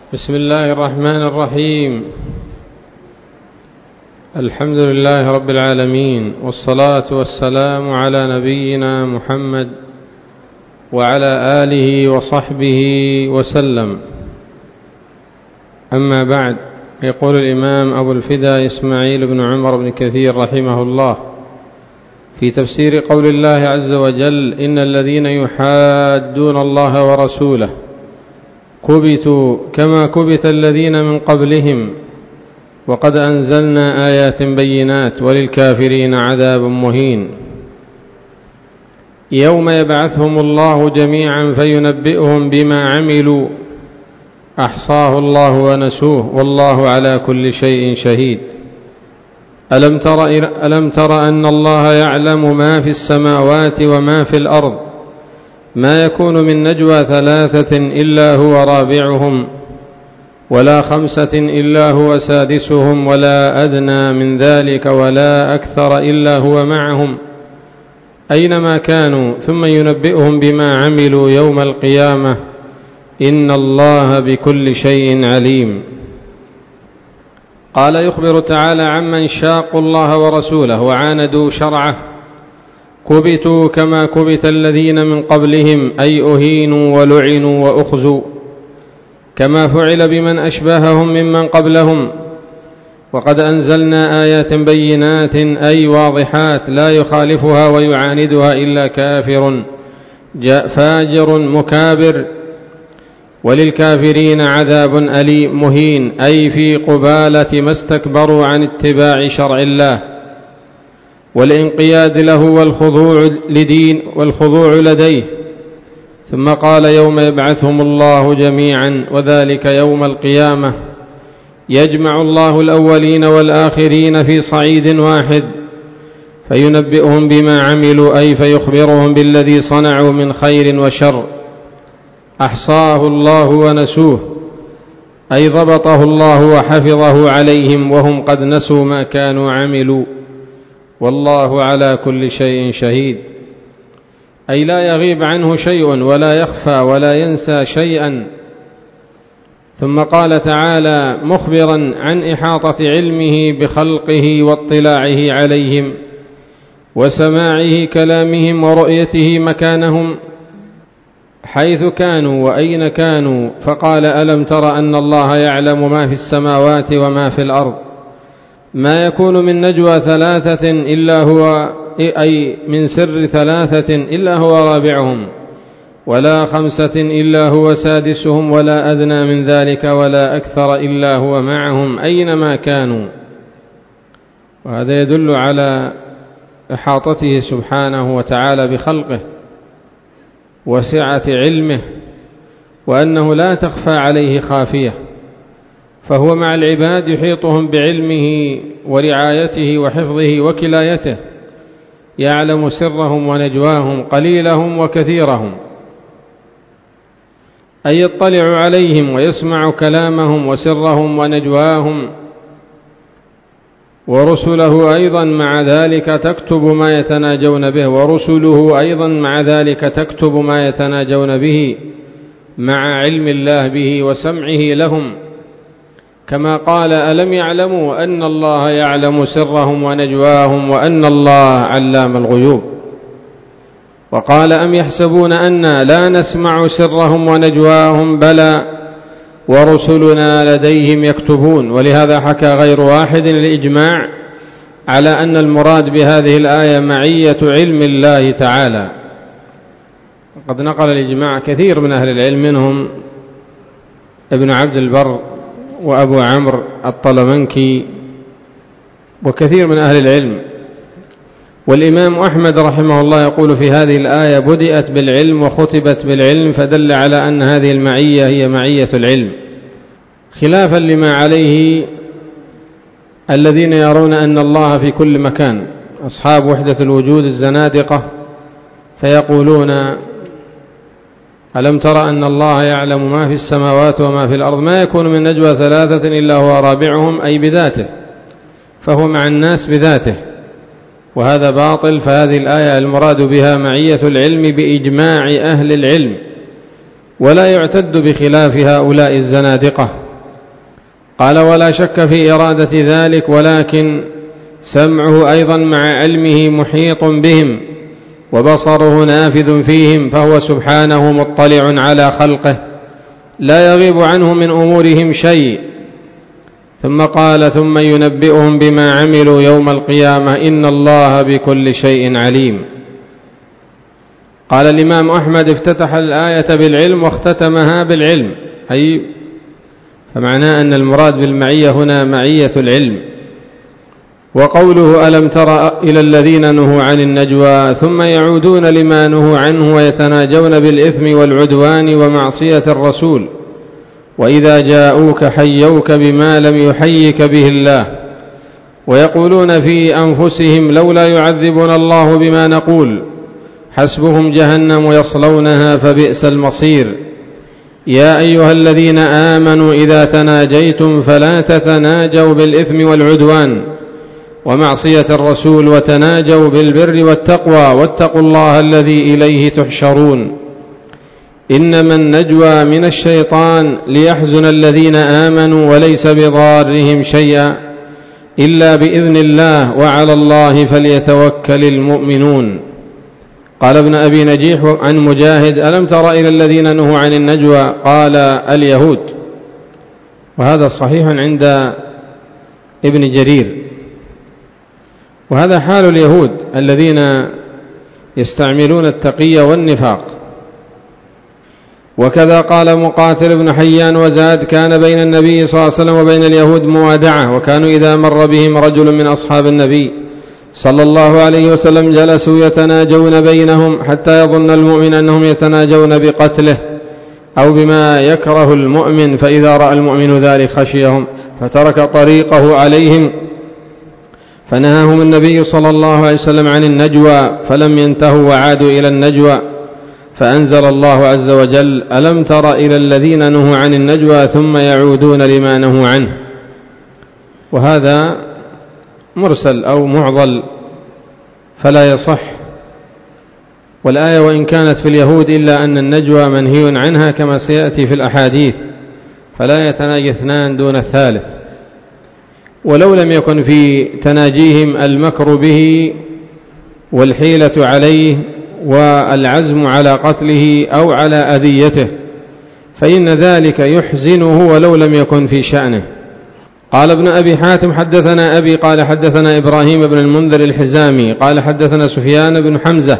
بسم الله الرحمن الرحيم. الحمد لله رب العالمين، والصلاة والسلام على نبينا محمد وعلى آله وصحبه وسلم. أما بعد، يقول الإمام أبو الفداء إسماعيل بن عمر بن كثير رحمه الله في تفسير قول الله عز وجل: إن الذين يحادون الله ورسوله كبتوا كما كبت الذين من قبلهم وقد أنزلنا آيات بينات وللكافرين عذاب مهين. يوم يبعثهم الله جميعا فينبئهم بما عملوا أحصاه الله ونسوه والله على كل شيء شهيد. ألم تر أن الله يعلم ما في السماوات وما في الأرض ما يكون من نجوى ثلاثة إلا هو رابعهم ولا خمسة إلا هو سادسهم ولا أدنى من ذلك ولا أكثر إلا هو معهم أينما كانوا ثم ينبئهم بما عملوا يوم القيامة إن الله بكل شيء عليم. قال يخبر تعالى عمن شاقوا الله ورسوله وعاندوا شرعه: كبتوا كما كبت الذين من قبلهم، أي أهينوا ولعنوا وأخزوا، كما فعل بمن أشبههم ممن قبلهم. وقد أنزلنا آيات بينات أي واضحات لا يخالفها ويعاندها إلا كافر فاجر مكابر. وللكافرين عذاب أليم مهين، أي في قبالة ما استكبروا عن اتباع شرع الله والانقياد له والخضوع لديه. ثم قال: يوم يبعثهم الله جميعا، وذلك يوم القيامة، يجمع الله الأولين والآخرين في صعيد واحد فينبئهم بما عملوا، أي فيخبرهم بالذي صنعوا من خير وشر. أحصاه الله ونسوه، أي ضبطه الله وحفظه عليهم وهم قد نسوا ما كانوا عملوا، والله على كل شيء شهيد، أي لا يغيب عنه شيء ولا يخفى ولا ينسى شيئا. ثم قال تعالى مخبرا عن إحاطة علمه بخلقه واطلاعه عليهم وسماعه كلامهم ورؤيته مكانهم حيث كانوا وأين كانوا، فقال: ألم تر أن الله يعلم ما في السماوات وما في الأرض ما يكون من نجوى ثلاثة إلا هو، أي من سر ثلاثة إلا هو رابعهم ولا خمسة إلا هو سادسهم ولا أدنى من ذلك ولا أكثر إلا هو معهم أينما كانوا. وهذا يدل على إحاطته سبحانه وتعالى بخلقه وسعة علمه، وأنه لا تخفى عليه خافية، فهو مع العباد يحيطهم بعلمه ورعايته وحفظه وكلايته، يعلم سرهم ونجواهم قليلهم وكثيرهم، أي يطلع عليهم ويسمع كلامهم وسرهم ونجواهم. ورسله أيضا مع ذلك تكتب ما يتناجون به، ورسله أيضا مع ذلك تكتب ما يتناجون به مع علم الله به وسمعه لهم، كما قال: ألم يعلموا أن الله يعلم سرهم ونجواهم وأن الله علام الغيوب. وقال: أم يحسبون أنا لا نسمع سرهم ونجواهم، بلى ورسلنا لديهم يكتبون. ولهذا حكى غير واحد الإجماع على أن المراد بهذه الآية معية علم الله تعالى. قد نقل الإجماع كثير من أهل العلم، منهم ابن عبد البر وأبو عمرو الطلمنكي وكثير من أهل العلم. والإمام أحمد رحمه الله يقول في هذه الآية: بدأت بالعلم وختمت بالعلم، فدل على أن هذه المعية هي معية العلم، خلافا لما عليه الذين يرون أن الله في كل مكان، أصحاب وحدة الوجود الزنادقة، فيقولون: ألم تر أن الله يعلم ما في السماوات وما في الأرض ما يكون من نجوى ثلاثة إلا هو رابعهم، أي بذاته، فهو مع الناس بذاته، وهذا باطل. فهذه الآية المراد بها معية العلم بإجماع أهل العلم، ولا يعتد بخلاف هؤلاء الزنادقة قال: ولا شك في إرادة ذلك، ولكن سمعه أيضا مع علمه محيط بهم، وبصره نافذ فيهم، فهو سبحانه مطلع على خلقه لا يغيب عنه من أمورهم شيء. ثم قال: ثم ينبئهم بما عملوا يوم القيامة إن الله بكل شيء عليم. قال الإمام أحمد: افتتح الآية بالعلم واختتمها بالعلم، أي فمعناه أن المراد بالمعية هنا معية العلم. وقوله: ألم تر إلى الذين نهوا عن النجوى ثم يعودون لما نهوا عنه ويتناجون بالإثم والعدوان ومعصية الرسول وإذا جاءوك حيوك بما لم يحيك به الله ويقولون في أنفسهم لولا يعذبنا الله بما نقول حسبهم جهنم يصلونها فبئس المصير. يا أيها الذين آمنوا إذا تناجيتم فلا تتناجوا بالإثم والعدوان ومعصية الرسول وتناجوا بالبر والتقوى واتقوا الله الذي إليه تحشرون. إنما النجوى من الشيطان ليحزن الذين آمنوا وليس بضارهم شيئا إلا بإذن الله وعلى الله فليتوكل المؤمنون. قال ابن أبي نجيح عن مجاهد: ألم تر إلى الذين نهوا عن النجوى؟ قال: اليهود. وهذا صحيح عند ابن جرير. وهذا حال اليهود الذين يستعملون التقي والنفاق. وكذا قال مقاتل بن حيان وزاد: كان بين النبي صلى الله عليه وسلم وبين اليهود موادعة، وكانوا إذا مر بهم رجل من أصحاب النبي صلى الله عليه وسلم جلسوا يتناجون بينهم حتى يظن المؤمن أنهم يتناجون بقتله أو بما يكره المؤمن، فإذا رأى المؤمن ذلك خشيهم فترك طريقه عليهم، فنهاهم النبي صلى الله عليه وسلم عن النجوى فلم ينتهوا وعادوا إلى النجوى، فأنزل الله عز وجل: ألم تر إلى الذين نهوا عن النجوى ثم يعودون لما نهوا عنه. وهذا مرسل أو معضل فلا يصح. والآية وإن كانت في اليهود إلا أن النجوى منهي عنها كما سيأتي في الأحاديث، فلا يتناجي اثنان دون الثالث. ولو لم يكن في تناجيهم المكر به والحيلة عليه والعزم على قتله أو على أذيته فإن ذلك يحزنه ولو لم يكن في شأنه. قال ابن أبي حاتم: حدثنا أبي قال حدثنا إبراهيم بن المنذر الحزامي قال حدثنا سفيان بن حمزة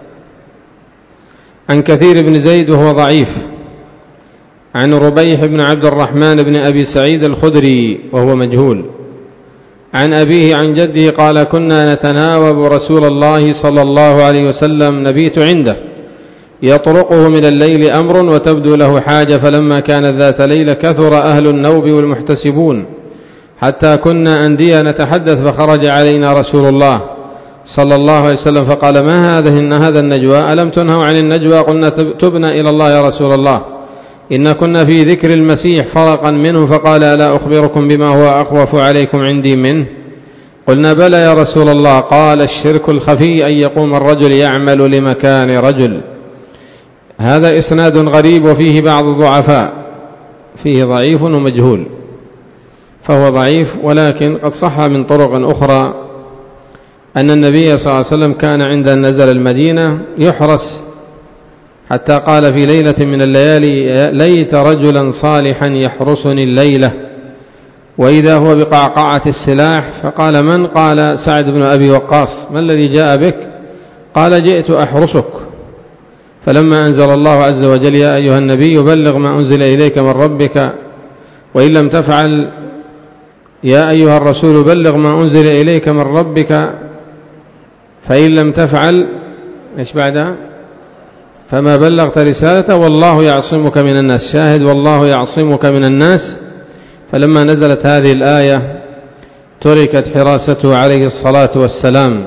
عن كثير بن زيد وهو ضعيف، عن ربيح بن عبد الرحمن بن أبي سعيد الخدري وهو مجهول، عن أبيه عن جده قال: كنا نتناوب رسول الله صلى الله عليه وسلم نبيت عنده يطرقه من الليل أمر وتبدو له حاجة، فلما كانت ذات ليلة كثر أهل النوب والمحتسبون حتى كنا أندية نتحدث، فخرج علينا رسول الله صلى الله عليه وسلم فقال: ما هذا النجوى؟ ألم تنهوا عن النجوى؟ قلنا: تبنا إلى الله يا رسول الله، إن كنا في ذكر المسيح فرقا منه، فقال: ألا أخبركم بما هو أخوف عليكم عندي منه؟ قلنا: بلى يا رسول الله. قال: الشرك الخفي أن يقوم الرجل يعمل لمكان رجل. هذا إسناد غريب وفيه بعض الضعفاء، فيه ضعيف ومجهول، فهو ضعيف، ولكن قد صح من طرق أخرى أن النبي صلى الله عليه وسلم كان عند نزل المدينة يحرس حتى قال في ليلة من الليالي: ليت رجلا صالحا يحرسني الليلة، وإذا هو بقعقعة السلاح، فقال: من؟ قال: سعد بن أبي وقاص. ما الذي جاء بك؟ قال: جئت أحرسك. فلما أنزل الله عز وجل: يا أيها النبي بلغ ما أنزل إليك من ربك وإن لم تفعل، يا أيها الرسول بلغ ما أنزل إليك من ربك فإن لم تفعل إيش بعدها؟ فما بلغت رسالته والله يعصمك من الناس. شاهد: والله يعصمك من الناس. فلما نزلت هذه الآية تركت حراسته عليه الصلاة والسلام.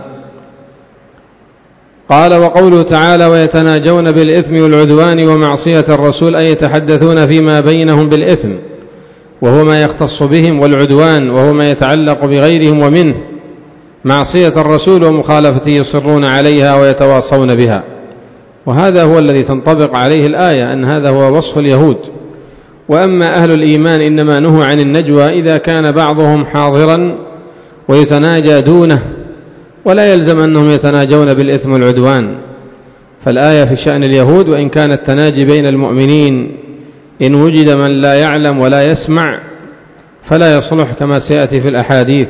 قال: وقوله تعالى: ويتناجون بالإثم والعدوان ومعصية الرسول، أي يتحدثون فيما بينهم بالإثم وهو ما يختص بهم، والعدوان وهو ما يتعلق بغيرهم ومنه معصية الرسول ومخالفته، يصرون عليها ويتواصون بها. وهذا هو الذي تنطبق عليه الآية، أن هذا هو وصف اليهود، وأما أهل الإيمان إنما نهوا عن النجوى إذا كان بعضهم حاضرا ويتناجى دونه، ولا يلزم أنهم يتناجون بالإثم والعدوان. فالآية في شأن اليهود، وإن كان التناجي بين المؤمنين إن وجد من لا يعلم ولا يسمع فلا يصلح كما سيأتي في الأحاديث.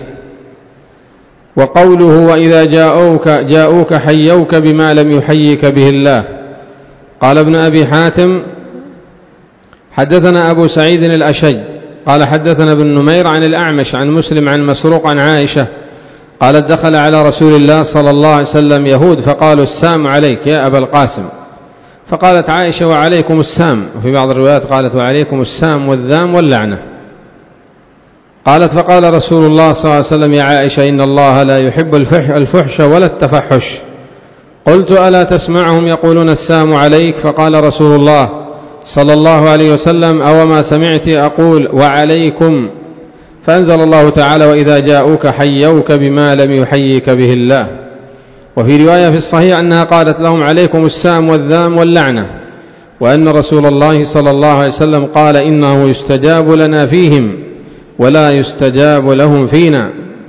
وقوله وإذا جاءوك حيوك بما لم يحيك به الله. قال ابن أبي حاتم حدثنا أبو سعيد الأشج قال حدثنا ابن نمير عن الأعمش عن مسلم عن مسروق عن عائشة قالت دخل على رسول الله صلى الله عليه وسلم يهود فقالوا السام عليك يا أبا القاسم، فقالت عائشة وعليكم السام، وفي بعض الروايات قالت وعليكم السام والذام واللعنة. قالت فقال رسول الله صلى الله عليه وسلم يا عائشة إن الله لا يحب الفحش ولا التفحش. قلت ألا تسمعهم يقولون السام عليك؟ فقال رسول الله صلى الله عليه وسلم أو ما سمعت أقول وعليكم؟ فأنزل الله تعالى وإذا جاءوك حيوك بما لم يحيك به الله. وفي رواية في الصحيح أنها قالت لهم عليكم السام والذام واللعنة، وأن رسول الله صلى الله عليه وسلم قال إنه يستجاب لنا فيهم ولا يستجاب لهم فينا.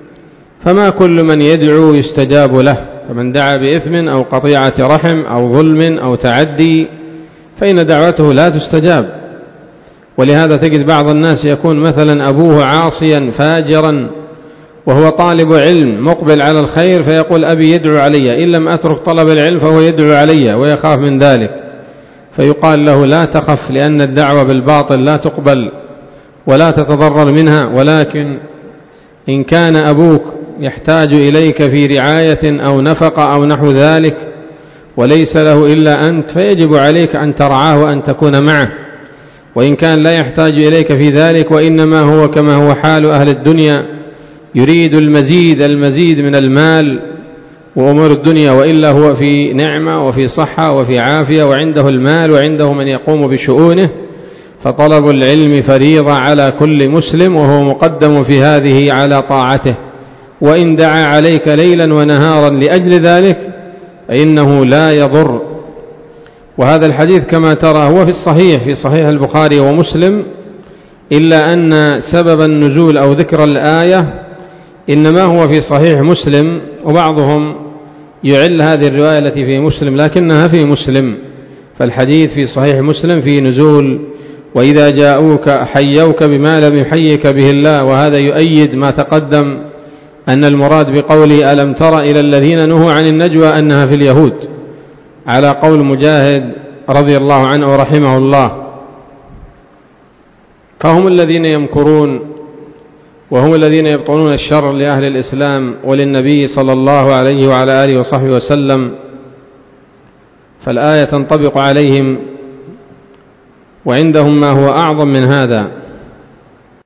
فما كل من يدعو يستجاب له، فمن دعا بإثم أو قطيعة رحم أو ظلم أو تعدي فإن دعوته لا تستجاب. ولهذا تجد بعض الناس يكون مثلا أبوه عاصيا فاجرا وهو طالب علم مقبل على الخير فيقول أبي يدعو علي، إن لم أترك طلب العلم فهو يدعو علي ويخاف من ذلك، فيقال له لا تخف، لأن الدعوة بالباطل لا تقبل ولا تتضرر منها، ولكن إن كان أبوك يحتاج إليك في رعاية أو نفقة أو نحو ذلك وليس له إلا أنت فيجب عليك أن ترعاه وأن تكون معه. وإن كان لا يحتاج إليك في ذلك وإنما هو كما هو حال أهل الدنيا يريد المزيد من المال وأمور الدنيا، وإلا هو في نعمة وفي صحة وفي عافية وعنده المال وعنده من يقوم بشؤونه، فطلب العلم فريضة على كل مسلم وهو مقدم في هذه على طاعته. وإن دعا عليك ليلا ونهارا لأجل ذلك فإنه لا يضر. وهذا الحديث كما ترى هو في الصحيح في صحيح البخاري ومسلم، إلا أن سبب النزول أو ذكر الآية إنما هو في صحيح مسلم، وبعضهم يعل هذه الرواية التي في مسلم لكنها في مسلم. فالحديث في صحيح مسلم في نزول وإذا جاءوك حيوك بما لم يحيك به الله، وهذا يؤيد ما تقدم أن المراد بقوله ألم تر إلى الذين نهوا عن النجوى أنها في اليهود، على قول مجاهد رضي الله عنه ورحمه الله. فهم الذين يمكرون وهم الذين يبطنون الشر لأهل الإسلام وللنبي صلى الله عليه وعلى آله وصحبه وسلم، فالآية تنطبق عليهم، وعندهم ما هو أعظم من هذا،